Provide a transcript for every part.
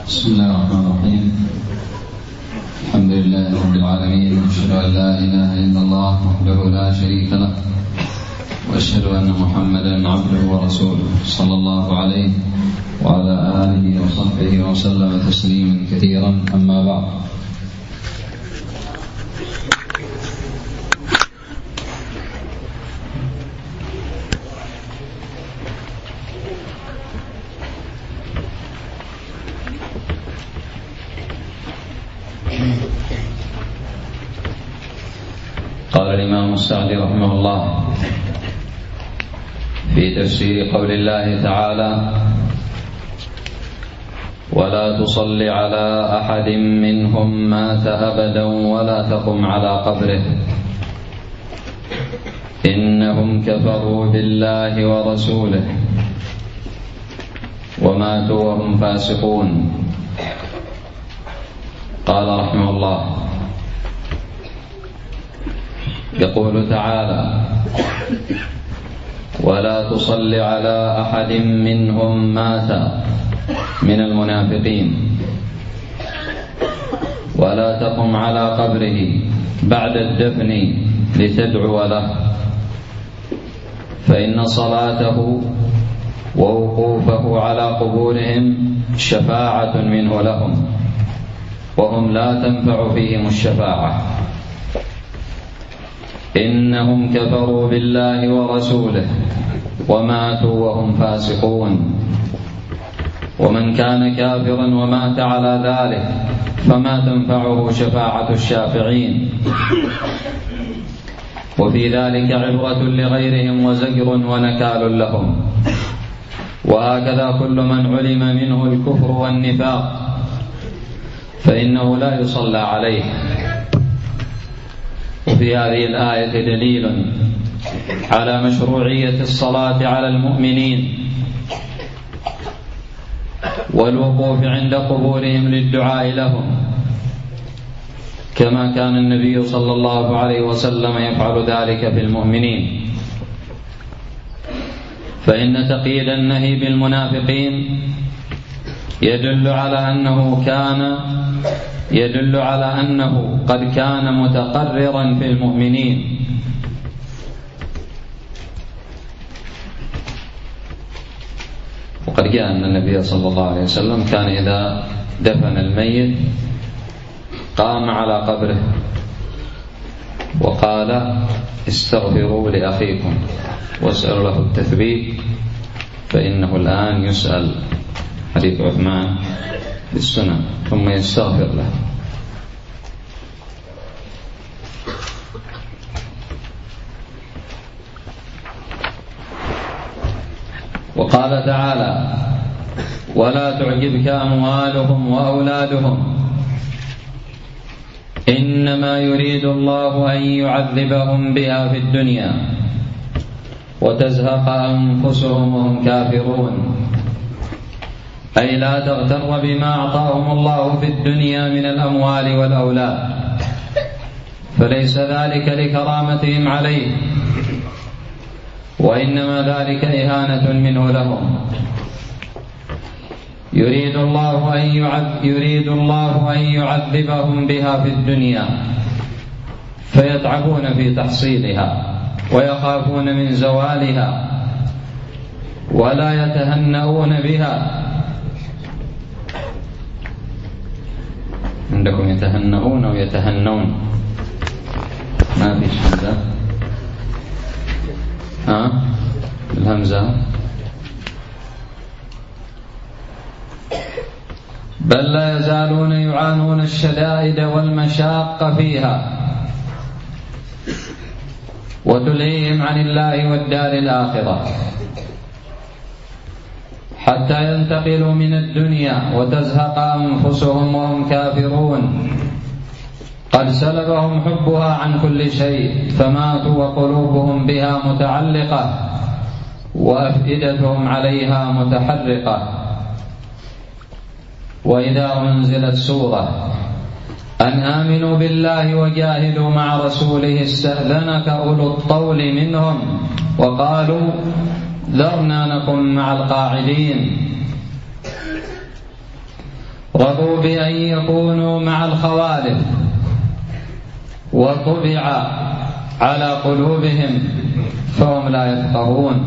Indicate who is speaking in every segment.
Speaker 1: بسم الله الرحمن الرحيم. الحمد لله رب العالمين، وأشهد أن لا إله إلا الله وحده لا شريك له، وأشهد أن محمدا عبده ورسوله صلى الله عليه وعلى آله وصحبه وسلم تسليما كثيرا. أما بعد، قال الإمام السعدي رحمه الله في تفسير قول الله تعالى: ولا تصل على أحد منهم مات أبدا ولا تقم على قبره إنهم كفروا بالله ورسوله وماتوا وهم فاسقون. قال رحمه الله: يقول تعالى: ولا تصل على أحد منهم مات، من المنافقين، ولا تقم على قبره بعد الدفن لتدعو له، فإن صلاته ووقوفه على قبورهم شفاعة منه لهم، وهم لا تنفع فيهم الشفاعة، إنهم كفروا بالله ورسوله وماتوا وهم فاسقون. ومن كان كافرا ومات على ذلك فما تنفعه شفاعة الشافعين، وفي ذلك عبرة لغيرهم وزجر ونكال لهم. وهكذا كل من علم منه الكفر والنفاق فإنه لا يصلى عليه. وفي هذه الآية دليل على مشروعية الصلاة على المؤمنين والوقوف عند قبورهم للدعاء لهم، كما كان النبي صلى الله عليه وسلم يفعل ذلك في المؤمنين. فإن تقييد النهي بالمنافقين يدل على أنه قد كان متقررا في المؤمنين. وقد جاء أن النبي صلى الله عليه وسلم كان إذا دفن الميت قام على قبره وقال: استغفروا لأخيكم واسألوا له التثبيت فإنه الآن يسأل. حديث عثمان في السنن. ثم يستغفر له. وقال تعالى: ولا تعجبك أموالهم وأولادهم إنما يريد الله أن يعذبهم بها في الدنيا وتزهق أنفسهم وهم كافرون. أي لا تغتر بما أعطاهم الله في الدنيا من الأموال والأولاد، فليس ذلك لكرامتهم عليه، وإنما ذلك إهانة منه لهم. يريد الله أن يعذبهم بها في الدنيا فيتعبون في تحصيلها ويخافون من زوالها ولا يتهنؤون بها. عندكم يتهنؤون أو يتهنون؟ ما فيش همزة. الهمزة. بل لا يزالون يعانون الشدائد والمشاق فيها وتلهيهم عن الله والدار الآخرة حتى ينتقلوا من الدنيا وتزهق أنفسهم وهم كافرون، قد سلبهم حبها عن كل شيء فماتوا وقلوبهم بها متعلقة وأفئدتهم عليها متحرقة. وإذا أنزلت سورة أن آمنوا بالله وجاهدوا مع رسوله استأذنك أولو الطول منهم وقالوا ذرنا نكن مع القاعدين. رضوا بأن يكونوا مع الخوالف وطبع على قلوبهم فهم لا يفقهون.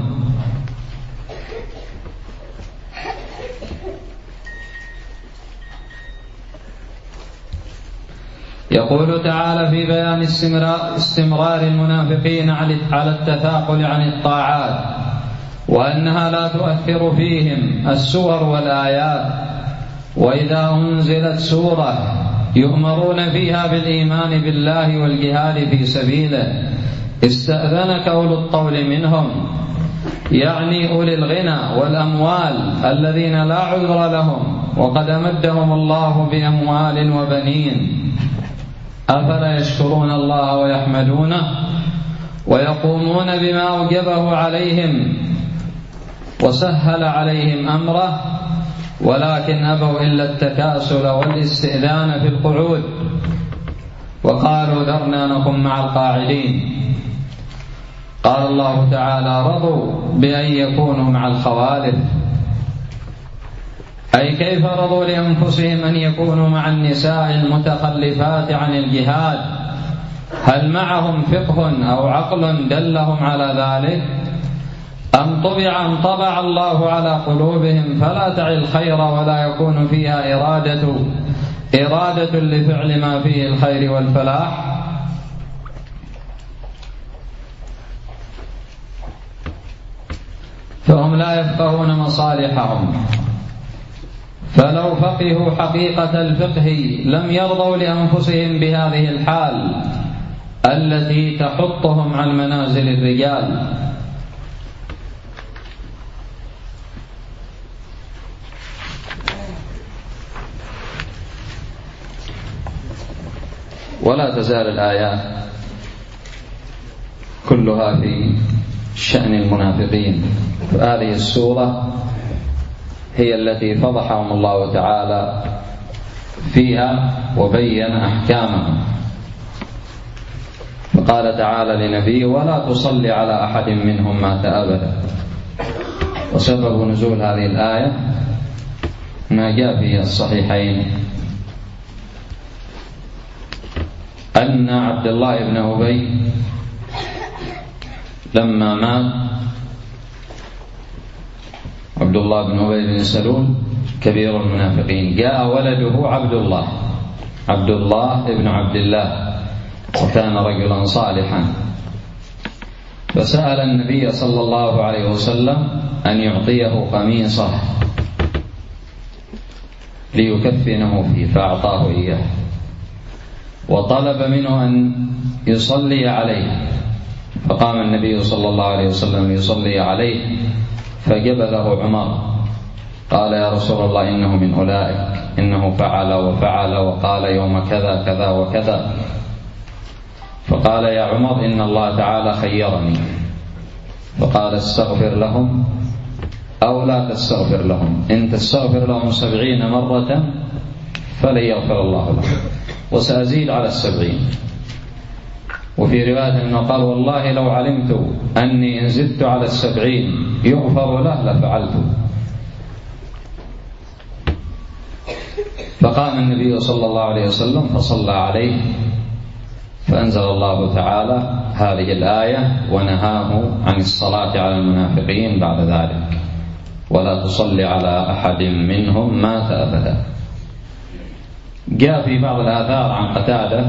Speaker 1: يقول تعالى في بيان استمرار المنافقين على التثاقل عن الطاعات وأنها لا تؤثر فيهم السور والآيات، وإذا أنزلت سورة يؤمرون فيها بالإيمان بالله والجهاد في سبيله استأذنك أولو الطول منهم، يعني أولي الغنى والأموال الذين لا عذر لهم وقد أمدهم الله بأموال وبنين، أفلا يشكرون الله ويحمدونه ويقومون بما أوجبه عليهم وسهل عليهم أمره، ولكن أبوا إلا التكاسل والاستئذان في القعود وقالوا ذرنا نكن مع القاعدين. قال الله تعالى رضوا بأن يكونوا مع الخوالف، أي كيف رضوا لأنفسهم أن يكونوا مع النساء المتخلفات عن الجهاد؟ هل معهم فقه أو عقل دلهم على ذلك؟ أم طبع الله على قلوبهم فلا تعي الخير ولا يكون فيها إرادة لفعل ما فيه الخير والفلاح؟ فهم لا يفقهون مصالحهم، فلو فقهوا حقيقة الفقه لم يرضوا لأنفسهم بهذه الحال التي تحطهم عن منازل الرجال. ولا تزال الآيات كلها في شأن المنافقين، فهذه السورة هي التي فضحهم الله تعالى فيها وبين أحكامهم، فقال تعالى لنبيه ولا تصلي على أحد منهم مات أبدا. وسبب نزول هذه الآية ما جاء في الصحيحين أن عبد الله بن أبي لما مات، عبد الله بن أبي بن سلول كبير المنافقين، جاء ولده عبد الله بن عبد الله، وكان رجلا صالحا، فسأل النبي صلى الله عليه وسلم أن يعطيه قميصه ليكفنه فيه، فأعطاه إياه، وطلب منه أن يصلي عليه، فقام النبي صلى الله عليه وسلم يصلي عليه، فجبله عمر قال يا رسول الله إنه من أولئك، إنه فعل وفعل وقال يوم كذا كذا وكذا. فقال يا عمر إن الله تعالى خيرني، فقال استغفر لهم أو لا تستغفر لهم، إن تستغفر لهم 70 مرة فلن يغفر الله لهم، وسأزيد على 70. وفي رواية أنه قال والله لو علمت أني إن زدت على 70 يغفر له لفعلت. فقام النبي صلى الله عليه وسلم فصلى عليه، فأنزل الله تعالى هذه الآية ونهاه عن الصلاة على المنافقين بعد ذلك، ولا تصلي على أحد منهم مات أبدا. جاء في بعض الآثار عن قتادة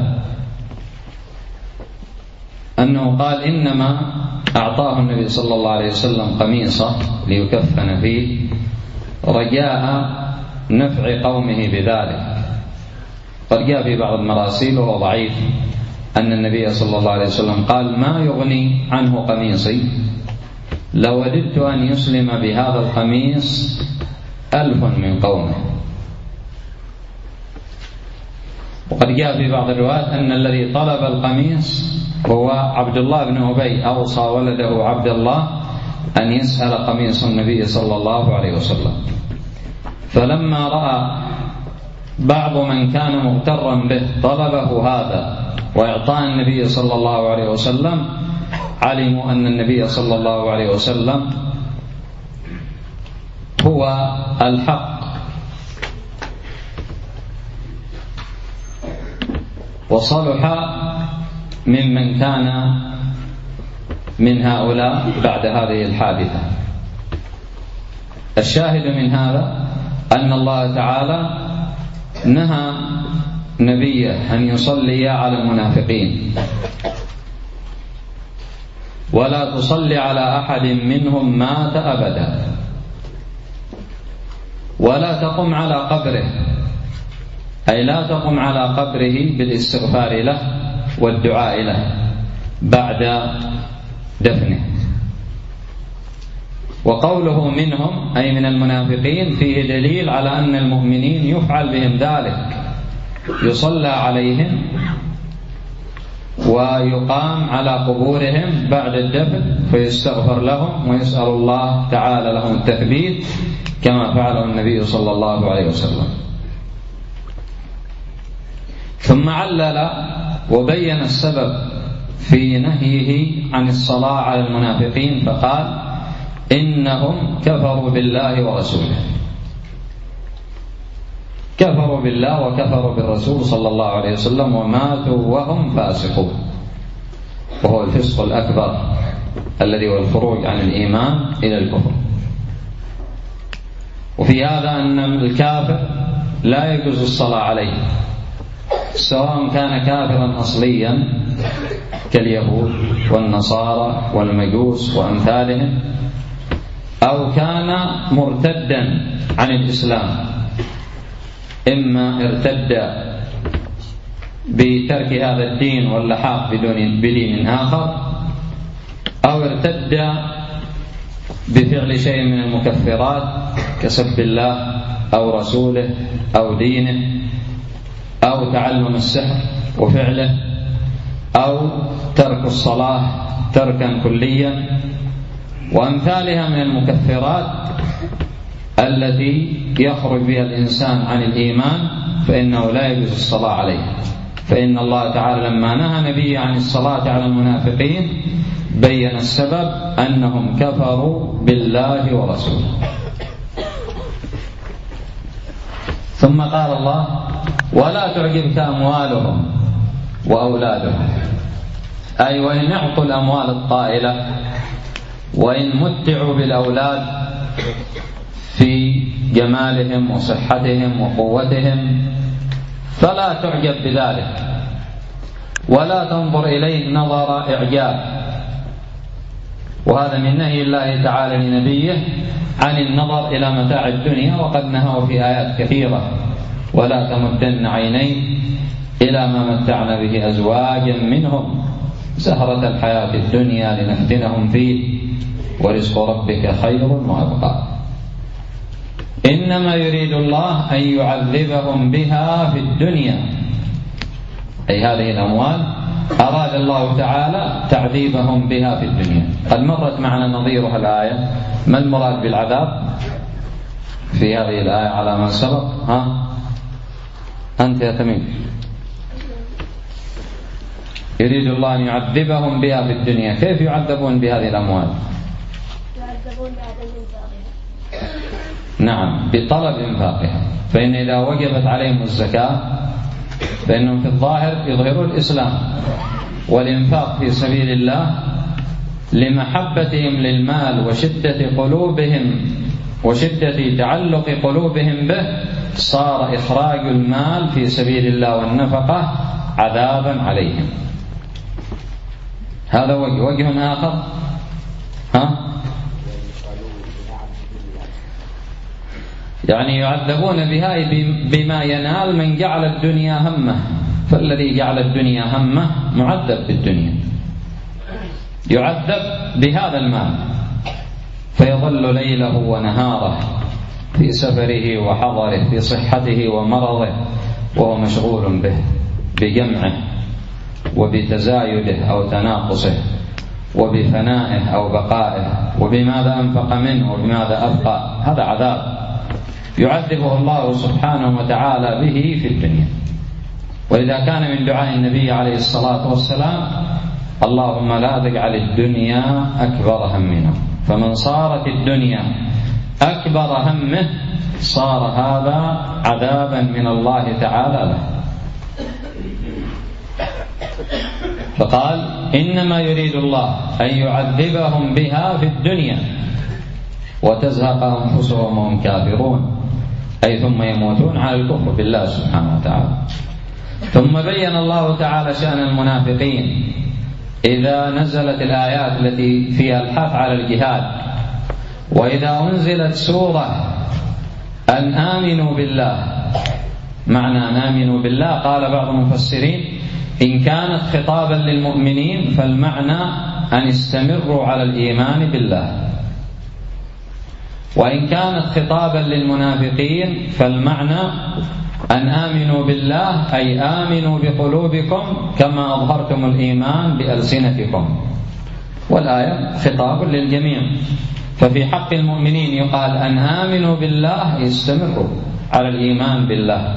Speaker 1: أنه قال إنما أعطاه النبي صلى الله عليه وسلم قميصه ليكفن فيه رجاء نفع قومه بذلك. قد جاء في بعض المراسيل وهو ضعيف أن النبي صلى الله عليه وسلم قال ما يغني عنه قميصي، لوددت أن يسلم بهذا القميص 1000 من قومه. وقد جاء في بعض الروايات أن الذي طلب القميص هو عبد الله بن أبي، أوصى ولده عبد الله أن يسأل قميص النبي صلى الله عليه وسلم، فلما رأى بعض من كان مغترا به طلبه هذا وإعطاء النبي صلى الله عليه وسلم، علموا أن النبي صلى الله عليه وسلم هو الحق وصلح ممن كان من هؤلاء بعد هذه الحادثة. الشاهد من هذا أن الله تعالى نهى نبيه أن يصلي على المنافقين، ولا تصلي على أحد منهم مات أبدا، ولا تقم على قبره، أي لا تقم على قبره بالاستغفار له والدعاء له بعد دفنه. وقوله منهم أي من المنافقين فيه دليل على أن المؤمنين يفعل بهم ذلك، يصلى عليهم ويقام على قبورهم بعد الدفن فيستغفر لهم ويسأل الله تعالى لهم التثبيت كما فعله النبي صلى الله عليه وسلم. ثم علل وبين السبب في نهيه عن الصلاة على المنافقين فقال: إنهم كفروا بالله ورسوله، كفروا بالله وكفروا بالرسول صلى الله عليه وسلم وماتوا وهم فاسقون، وهو الفسق الأكبر الذي هو الخروج عن الإيمان إلى الكفر. وفي هذا أن الكافر لا يجوز الصلاة عليه، سواء كان كافرا أصليا كاليهود والنصارى والمجوس وأمثالهم، أو كان مرتدا عن الإسلام، إما ارتد بترك هذا الدين واللحاق بدين آخر، أو ارتد بفعل شيء من المكفرات كسب الله أو رسوله أو دينه، أو تعلم السحر وفعله، أو ترك الصلاة تركا كليا، وأمثالها من المكفرات التي يخرج بها الإنسان عن الإيمان، فإنه لا يجوز الصلاة عليه. فإن الله تعالى لما نهى نبيه عن الصلاة على المنافقين بين السبب أنهم كفروا بالله ورسوله. ثم قال الله: ولا تعجبك أموالهم وأولادهم، أي وإن اعطوا الأموال الطائلة وإن متعوا بالأولاد في جمالهم وصحتهم وقوتهم فلا تعجب بذلك، ولا تنظر إليه نظر إعجاب. وهذا من نهي الله تعالى لنبيه عن النظر إلى متاع الدنيا، وقد نهوا في آيات كثيرة: ولا تمدن عينيك إلى ما متعنا به أزواجا منهم زهرة الحياة الدنيا لنفتنهم فيه ورزق ربك خير وأبقى. إنما يريد الله أن يعذبهم بها في الدنيا، أي هذه الأموال أراد الله تعالى تعذيبهم بها في الدنيا. قد مرت معنا نظيرها الآية. ما المراد بالعذاب في هذه الآية على ما سبق؟ أنت يا تميم. يريد الله أن يعذبهم بها في الدنيا. كيف يعذبون بهذه الأموال؟ يعذبون بعدم إنفاقها. نعم، بطلب إنفاقها. فإن إذا وجبت عليهم الزكاة فإنهم في الظاهر يظهروا الإسلام والإنفاق في سبيل الله لمحبتهم للمال وشدة قلوبهم وشدة تعلق قلوبهم به، صار إخراج المال في سبيل الله والنفقة عذابا عليهم. هذا وجه آخر. يعني يعذبون بها بما ينال من جعل الدنيا همه، فالذي جعل الدنيا همه معذب بالدنيا، يعذب بهذا المال، فيظل ليله ونهاره في سفره وحضره، في صحته ومرضه، وهو مشغول به، بجمعه وبتزايده أو تناقصه، وبفنائه أو بقائه، وبماذا أنفق منه وبماذا أبقى. هذا عذاب يعذبه الله سبحانه وتعالى به في الدنيا. ولذا كان من دعاء النبي عليه الصلاة والسلام: اللهم لا تجعل الدنيا أكبر همنا. فمن صارت الدنيا أكبر همه صار هذا عذابا من الله تعالى له.
Speaker 2: فقال إنما يريد الله أن يعذبهم بها في الدنيا وتزهق أنفسهم وهم كافرون، أي ثم يموتون على الكفر بالله سبحانه وتعالى. ثم بين الله تعالى شأن المنافقين إذا نزلت الآيات التي فيها الحث على الجهاد، وإذا أنزلت سورة أن آمنوا بالله. معنى أن آمنوا بالله قال بعض المفسرين إن كانت خطابا للمؤمنين فالمعنى أن استمروا على الإيمان بالله، وإن كانت خطابا للمنافقين فالمعنى أن آمنوا بالله أي آمنوا بقلوبكم كما أظهرتم الإيمان بألسنتكم، والآية خطاب للجميع. ففي حق المؤمنين يقال أن آمنوا بالله يستمروا على الإيمان بالله،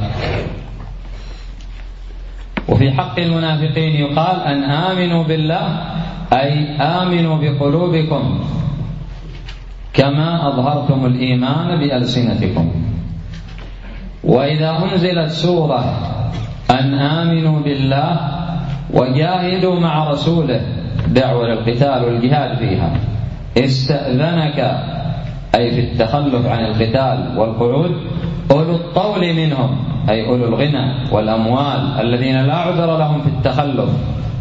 Speaker 2: وفي حق المنافقين يقال أن آمنوا بالله أي آمنوا بقلوبكم كما أظهرتم الإيمان بألسنتكم. وإذا أنزلت سورة أن آمنوا بالله وجاهدوا مع رسوله، دعوة للقتال والجهاد فيها، استأذنك أي في التخلف عن القتال والقعود أولو الطول منهم أي أولو الغنى والأموال الذين لا عذر لهم في التخلف،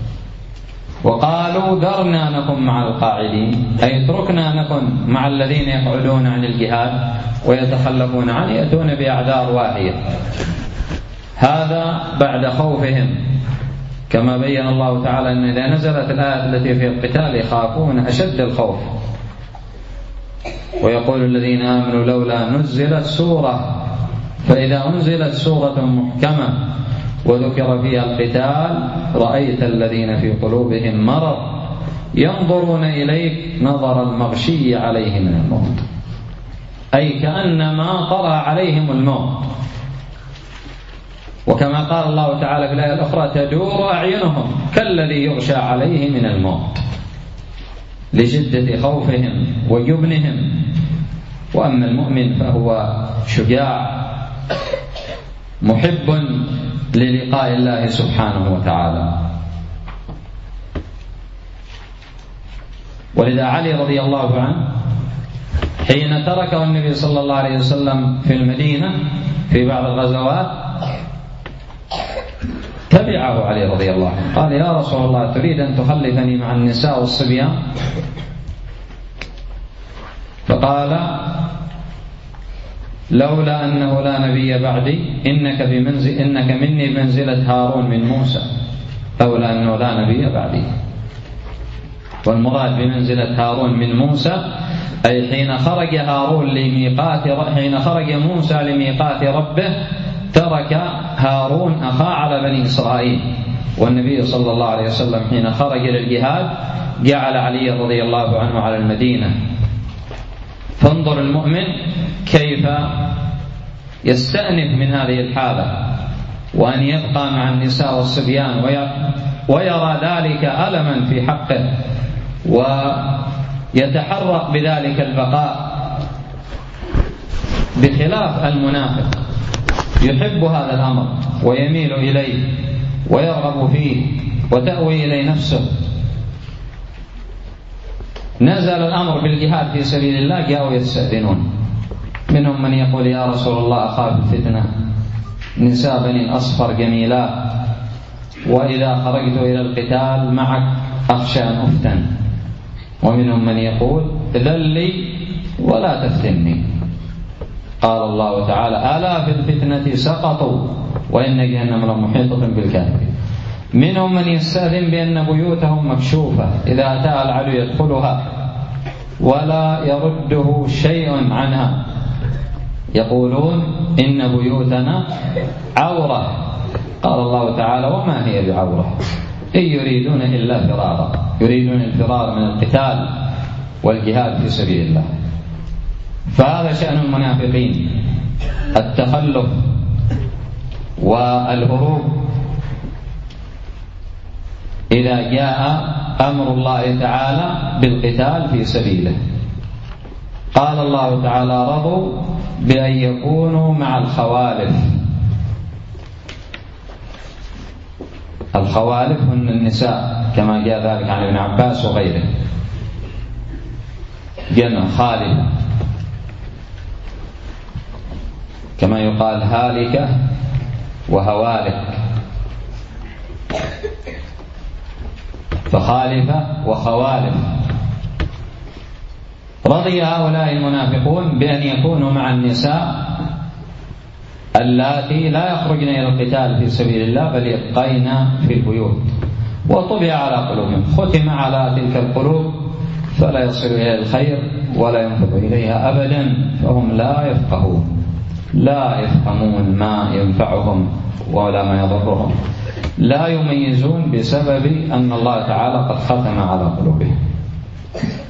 Speaker 2: وقالوا ذرنا نكن مع القاعدين أي اتركنا نكن مع الذين يقعدون عن الجهاد ويتخلفون عنه، يأتون بأعذار واهية. هذا بعد خوفهم، كما بين الله تعالى أن إذا نزلت الآيات التي في القتال يخافون أشد الخوف، ويقول الذين آمنوا لولا نزلت سورة، فإذا أنزلت سورة محكمة وذكر فيها القتال رأيت الذين في قلوبهم مرض ينظرون إليك نظر المغشي عليه من الموت، أي كأنما طرأ عليهم الموت. وكما قال الله تعالى في الآية الأخرى تدور أعينهم كالذي يغشى عليه من الموت، لشدة خوفهم وجبنهم. وأما المؤمن فهو شجاع محب للقاء الله سبحانه وتعالى. ولذا علي رضي الله عنه حين تركه النبي صلى الله عليه وسلم في المدينة في بعض الغزوات تبعه علي رضي الله عنه، قال يا رسول الله تريد أن تخلفني مع النساء والصبيان؟ فقال لولا أنه لا نبي بعدي إنك مني بمنزلة هارون من موسى، لولا أنه لا نبي بعدي. والمراد بمنزلة هارون من موسى أي حين خرج موسى لميقات ربه ترك هارون أخاه على بني إسرائيل، والنبي صلى الله عليه وسلم حين خرج للجهاد جعل علي رضي الله عنه على المدينة. فانظر المؤمن كيف يستأنف من هذه الحالة، وأن يبقى مع النساء والصبيان ويرى ذلك ألما في حقه، ويتحرق بذلك البقاء، بخلاف المنافق يحب هذا الأمر ويميل إليه ويرغب فيه وتأوي إليه نفسه. نزل الأمر بالجهاد في سبيل الله جاءوا يستأذنون، منهم من يقول يا رسول الله أخاف الفتنة، نساء بني الأصفر جميلات، وإذا خرجت إلى القتال معك أخشى أن أفتن. ومنهم من يقول إذن لي ولا تفتني. قال الله تعالى ألا في الفتنة سقطوا وإن جهنم لمحيطة بالكافرين. منهم من يستأذن بأن بيوتهم مكشوفة إذا أتى العدو يدخلها ولا يرده شيء عنها، يقولون إن بيوتنا عورة. قال الله تعالى وما هي بعورة إن يريدون إلا فرارا، يريدون الفرار من القتال والجهاد في سبيل الله. فهذا شأن المنافقين، التخلف والهروب إذا جاء أمر الله تعالى بالقتال في سبيله. قال الله تعالى رضوا بأن يكونوا مع الخوالف. الخوالف هن النساء كما جاء ذلك عن ابن عباس وغيره، جمع خالفة، كما يقال هالكة وهوالك، فخالفة وخوالف. رضي هؤلاء المنافقون بأن يكونوا مع النساء اللاتي لا يخرجن إلى القتال في سبيل الله بل يبقين في البيوت، وطبع على قلوبهم، ختم على تلك القلوب فلا يصل إلى الخير ولا ينفذ إليها أبدا، فهم لا يفهمون ما ينفعهم ولا ما يضرهم، لا يميزون بسبب أن الله تعالى قد ختم على قلوبهم.